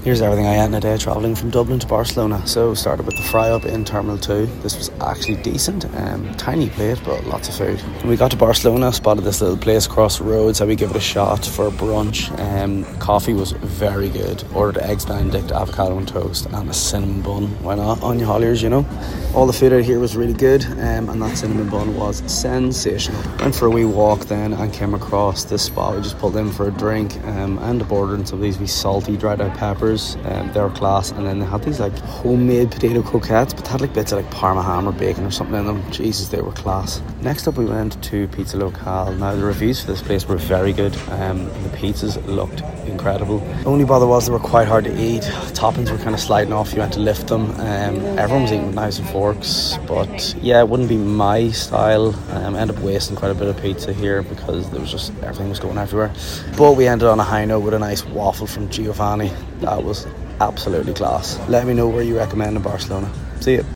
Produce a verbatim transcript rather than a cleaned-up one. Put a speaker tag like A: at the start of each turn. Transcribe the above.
A: Here's everything I ate in a day travelling from Dublin to Barcelona. So started with the fry up in Terminal two. This was actually decent, um, tiny plate but lots of food. When we got to Barcelona, spotted this little place across the road, so we give it a shot for brunch. Um, coffee was very good. Ordered eggs Benedict, avocado and toast and a cinnamon bun. Why not? On your Holliers, you know. All the food out here was really good, um, and that cinnamon bun was sensational. Went for a wee walk then and came across this spot. We just pulled in for a drink um, and a ordered some of these wee salty dried out peppers. Um, they were class, and then they had these like homemade potato croquettes, but they had like bits of like parma ham or bacon or something in them. Jesus, they were class. Next up we went to Pizza Locale. Now the reviews for this place were very good. Um, the pizzas looked incredible. Only bother was they were quite hard to eat. Toppings were kind of sliding off, you had to lift them. Um, everyone was eating with knives and forks, but yeah, it wouldn't be my style. Um, I ended up wasting quite a bit of pizza here because there was just everything was going everywhere. But we ended on a high note with a nice waffle from Giovanni. That was absolutely class. Let me know where you recommend in Barcelona. See you.